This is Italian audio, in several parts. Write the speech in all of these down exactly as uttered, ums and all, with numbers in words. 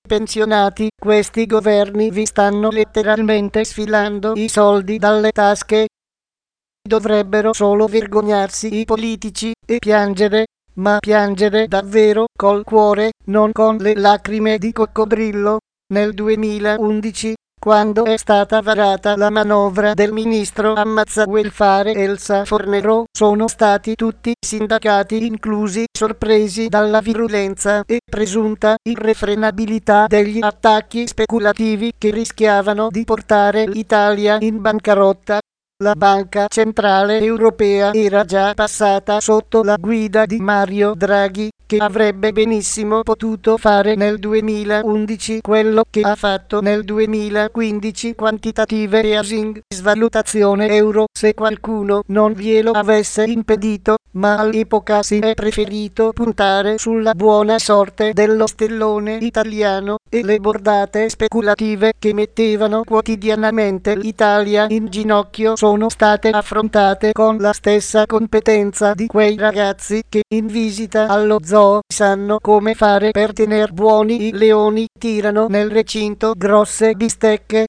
pensionati, questi governi vi stanno letteralmente sfilando i soldi dalle tasche. Dovrebbero solo vergognarsi i politici e piangere, ma piangere davvero col cuore, non con le lacrime di coccodrillo. Nel duemilaundici, quando è stata varata la manovra del ministro ammazza welfare Elsa Fornero, sono stati tutti i sindacati inclusi sorpresi dalla virulenza e presunta irrefrenabilità degli attacchi speculativi che rischiavano di portare l'Italia in bancarotta. La Banca Centrale Europea era già passata sotto la guida di Mario Draghi, che avrebbe benissimo potuto fare nel duemilaundici quello che ha fatto nel duemilaquindici, quantitative easing, svalutazione euro, se qualcuno non glielo avesse impedito, ma all'epoca si è preferito puntare sulla buona sorte dello stellone italiano e le bordate speculative che mettevano quotidianamente l'Italia in ginocchio sono state affrontate con la stessa competenza di quei ragazzi che in visita allo zoo sanno come fare per tener buoni i leoni, tirano nel recinto grosse bistecche.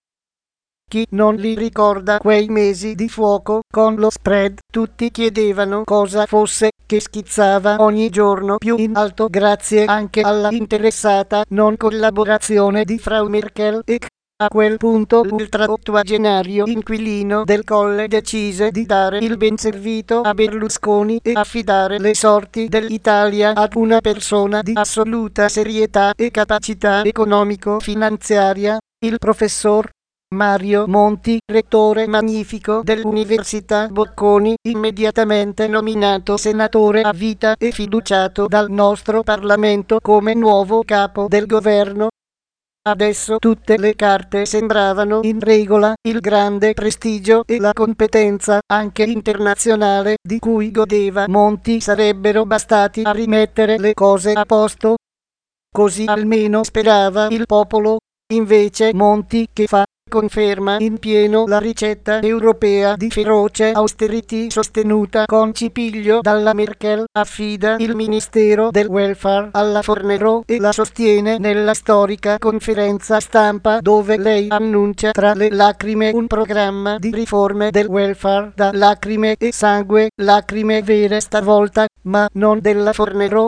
Chi non li ricorda quei mesi di fuoco con lo spread? Tutti chiedevano cosa fosse, che schizzava ogni giorno più in alto grazie anche alla interessata non collaborazione di Frau Merkel e a quel punto l'ultraottoagenario inquilino del Colle decise di dare il benservito a Berlusconi e affidare le sorti dell'Italia ad una persona di assoluta serietà e capacità economico-finanziaria, il professor Mario Monti, rettore magnifico dell'Università Bocconi, immediatamente nominato senatore a vita e fiduciato dal nostro Parlamento come nuovo capo del governo. Adesso tutte le carte sembravano in regola, il grande prestigio e la competenza, anche internazionale, di cui godeva Monti sarebbero bastati a rimettere le cose a posto. Così almeno sperava il popolo. Invece Monti che fa? Conferma in pieno la ricetta europea di feroce austerity sostenuta con cipiglio dalla Merkel, affida il ministero del welfare alla Fornero e la sostiene nella storica conferenza stampa dove lei annuncia tra le lacrime un programma di riforme del welfare da lacrime e sangue, lacrime vere stavolta, ma non della Fornero.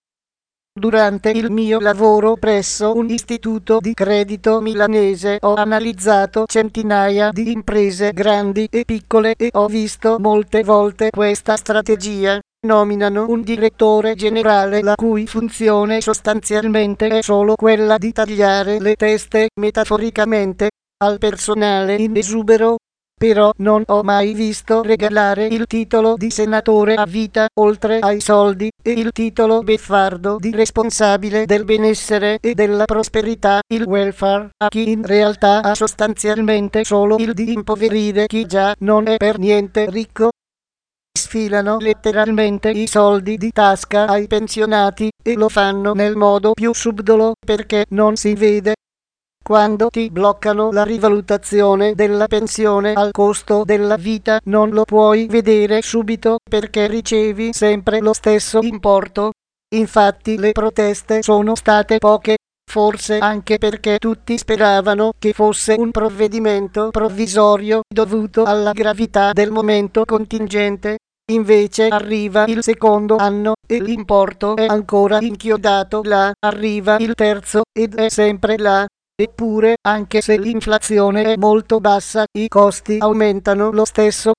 Durante il mio lavoro presso un istituto di credito milanese ho analizzato centinaia di imprese grandi e piccole e ho visto molte volte questa strategia. Nominano un direttore generale la cui funzione sostanzialmente è solo quella di tagliare le teste, metaforicamente, al personale in esubero. Però non ho mai visto regalare il titolo di senatore a vita, oltre ai soldi, e il titolo beffardo di responsabile del benessere e della prosperità, il welfare, a chi in realtà ha sostanzialmente solo il di impoverire chi già non è per niente ricco. Sfilano letteralmente i soldi di tasca ai pensionati e lo fanno nel modo più subdolo perché non si vede. Quando ti bloccano la rivalutazione della pensione al costo della vita non lo puoi vedere subito perché ricevi sempre lo stesso importo. Infatti le proteste sono state poche, forse anche perché tutti speravano che fosse un provvedimento provvisorio dovuto alla gravità del momento contingente. Invece arriva il secondo anno e l'importo è ancora inchiodato là, arriva il terzo ed è sempre là. Eppure, anche se l'inflazione è molto bassa, i costi aumentano lo stesso.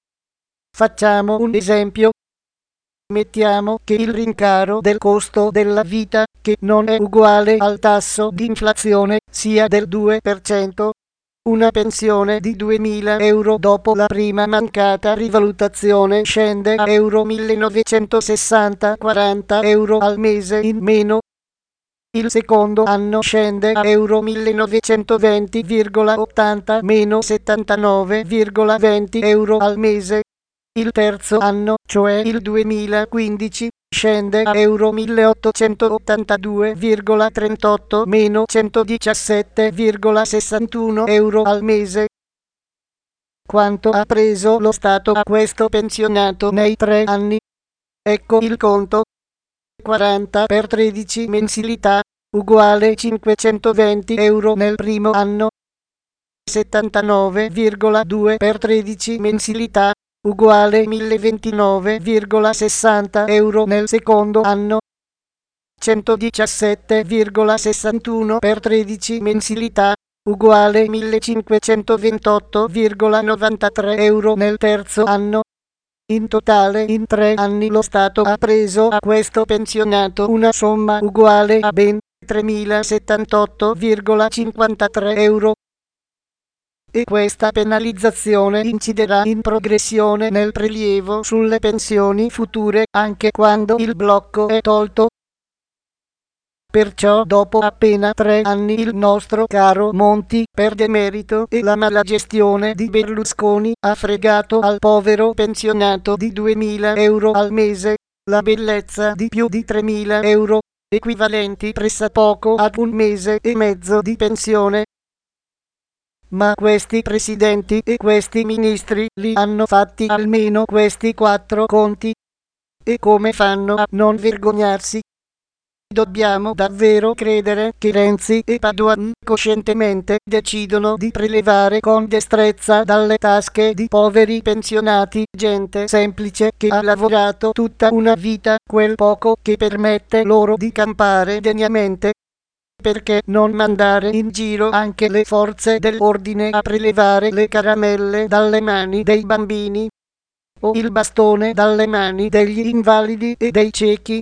Facciamo un esempio. Mettiamo che il rincaro del costo della vita, che non è uguale al tasso di inflazione, sia del due per cento. Una pensione di duemila euro dopo la prima mancata rivalutazione scende a euro millenovecentosessanta, quaranta euro al mese in meno. Il secondo anno scende a euro millenovecentoventi virgola ottanta meno settantanove virgola venti euro al mese. Il terzo anno, cioè il duemilaquindici, scende a euro milleottocentottantadue virgola trentotto meno centodiciassette virgola sessantuno euro al mese. Quanto ha preso lo Stato a questo pensionato nei tre anni? Ecco il conto. quaranta per tredici mensilità, uguale cinquecentoventi euro nel primo anno, settantanove virgola due per tredici mensilità, uguale milleventinove virgola sessanta euro nel secondo anno, centodiciassette virgola sessantuno per tredici mensilità, uguale millecinquecentoventotto virgola novantatré euro nel terzo anno. In totale in tre anni lo Stato ha preso a questo pensionato una somma uguale a ben tremilasettantotto virgola cinquantatré euro. E questa penalizzazione inciderà in progressione nel prelievo sulle pensioni future anche quando il blocco è tolto. Perciò dopo appena tre anni il nostro caro Monti, per demerito e la malagestione di Berlusconi, ha fregato al povero pensionato di duemila euro al mese, la bellezza di più di tremila euro, equivalenti pressappoco ad un mese e mezzo di pensione. Ma questi presidenti e questi ministri li hanno fatti almeno questi quattro conti. E come fanno a non vergognarsi? Dobbiamo davvero credere che Renzi e Padoan coscientemente decidono di prelevare con destrezza dalle tasche di poveri pensionati, gente semplice che ha lavorato tutta una vita, quel poco che permette loro di campare degnamente. Perché non mandare in giro anche le forze dell'ordine a prelevare le caramelle dalle mani dei bambini? O il bastone dalle mani degli invalidi e dei ciechi?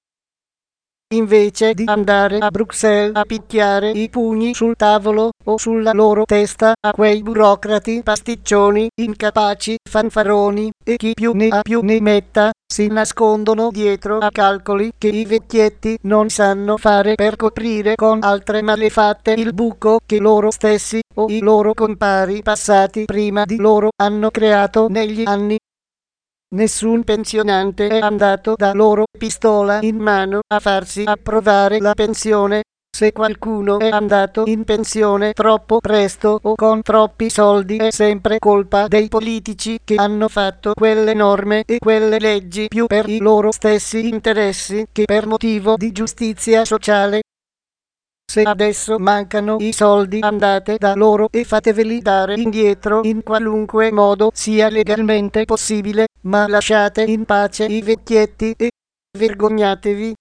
Invece di andare a Bruxelles a picchiare i pugni sul tavolo o sulla loro testa a quei burocrati pasticcioni, incapaci, fanfaroni, e chi più ne ha più ne metta, si nascondono dietro a calcoli che i vecchietti non sanno fare per coprire con altre malefatte il buco che loro stessi o i loro compari passati prima di loro hanno creato negli anni. Nessun pensionante è andato da loro pistola in mano a farsi approvare la pensione. Se qualcuno è andato in pensione troppo presto o con troppi soldi è sempre colpa dei politici che hanno fatto quelle norme e quelle leggi più per i loro stessi interessi che per motivo di giustizia sociale. Se adesso mancano i soldi andate da loro e fateveli dare indietro in qualunque modo sia legalmente possibile, ma lasciate in pace i vecchietti e vergognatevi.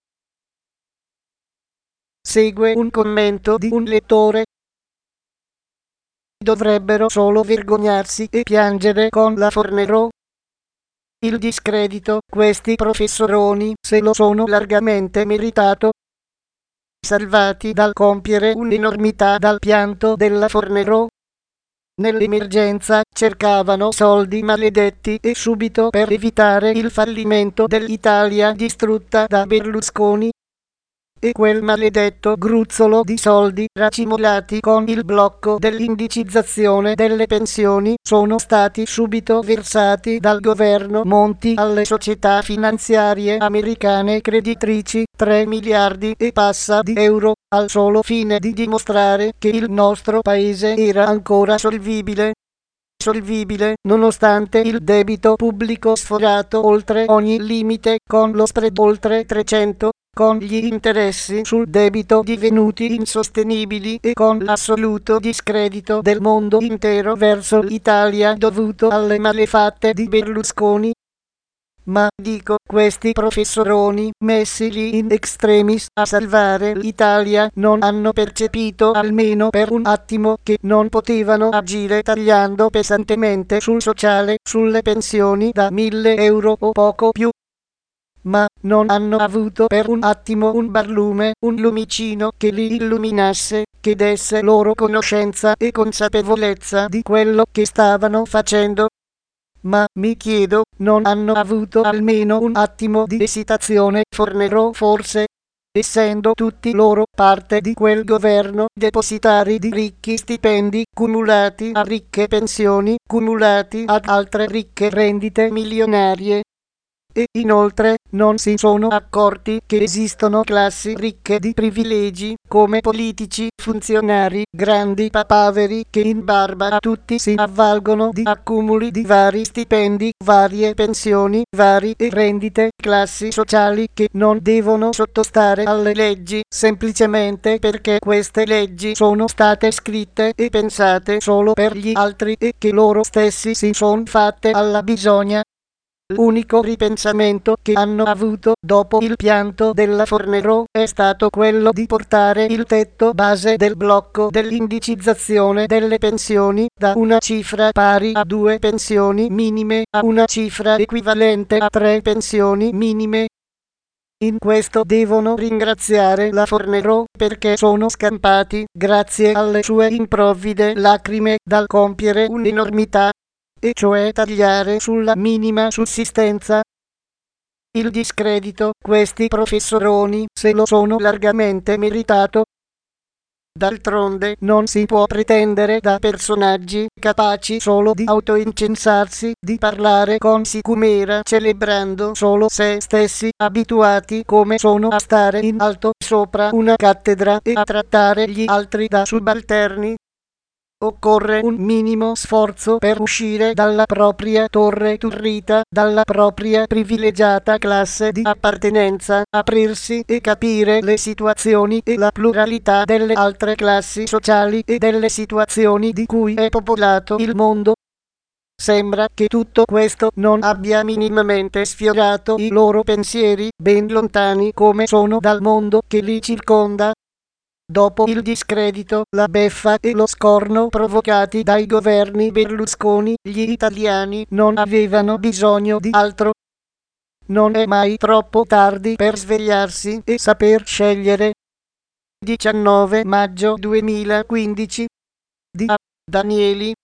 Segue un commento di un lettore. Dovrebbero solo vergognarsi e piangere con la Fornero. Il discredito, questi professoroni se lo sono largamente meritato. Salvati dal compiere un'enormità dal pianto della Fornero. Nell'emergenza cercavano soldi maledetti e subito per evitare il fallimento dell'Italia distrutta da Berlusconi. E quel maledetto gruzzolo di soldi racimolati con il blocco dell'indicizzazione delle pensioni sono stati subito versati dal governo Monti alle società finanziarie americane creditrici, tre miliardi e passa di euro, al solo fine di dimostrare che il nostro paese era ancora solvibile. Solvibile nonostante il debito pubblico sforato oltre ogni limite, con lo spread oltre trecento, con gli interessi sul debito divenuti insostenibili e con l'assoluto discredito del mondo intero verso l'Italia dovuto alle malefatte di Berlusconi. Ma dico, questi professoroni messi lì in extremis a salvare l'Italia non hanno percepito almeno per un attimo che non potevano agire tagliando pesantemente sul sociale, sulle pensioni da mille euro o poco più. Ma non hanno avuto per un attimo un barlume, un lumicino che li illuminasse, che desse loro conoscenza e consapevolezza di quello che stavano facendo. Ma mi chiedo, non hanno avuto almeno un attimo di esitazione Fornero forse? Essendo tutti loro parte di quel governo, depositari di ricchi stipendi cumulati a ricche pensioni cumulati ad altre ricche rendite milionarie. E inoltre non si sono accorti che esistono classi ricche di privilegi, come politici, funzionari, grandi papaveri che in barba a tutti si avvalgono di accumuli di vari stipendi, varie pensioni, vari e rendite, classi sociali che non devono sottostare alle leggi, semplicemente perché queste leggi sono state scritte e pensate solo per gli altri e che loro stessi si son fatte alla bisogna. L'unico ripensamento che hanno avuto dopo il pianto della Fornero è stato quello di portare il tetto base del blocco dell'indicizzazione delle pensioni da una cifra pari a due pensioni minime a una cifra equivalente a tre pensioni minime. In questo devono ringraziare la Fornero perché sono scampati, grazie alle sue improvvide lacrime, dal compiere un'enormità, e cioè tagliare sulla minima sussistenza. Il discredito, questi professoroni se lo sono largamente meritato. D'altronde non si può pretendere da personaggi capaci solo di autoincensarsi, di parlare con sicumera celebrando solo se stessi, abituati come sono a stare in alto sopra una cattedra e a trattare gli altri da subalterni. Occorre un minimo sforzo per uscire dalla propria torre turrita, dalla propria privilegiata classe di appartenenza, aprirsi e capire le situazioni e la pluralità delle altre classi sociali e delle situazioni di cui è popolato il mondo. Sembra che tutto questo non abbia minimamente sfiorato i loro pensieri, ben lontani come sono dal mondo che li circonda. Dopo il discredito, la beffa e lo scorno provocati dai governi Berlusconi, gli italiani non avevano bisogno di altro. Non è mai troppo tardi per svegliarsi e saper scegliere. diciannove maggio duemilaquindici. Di A. Danieli.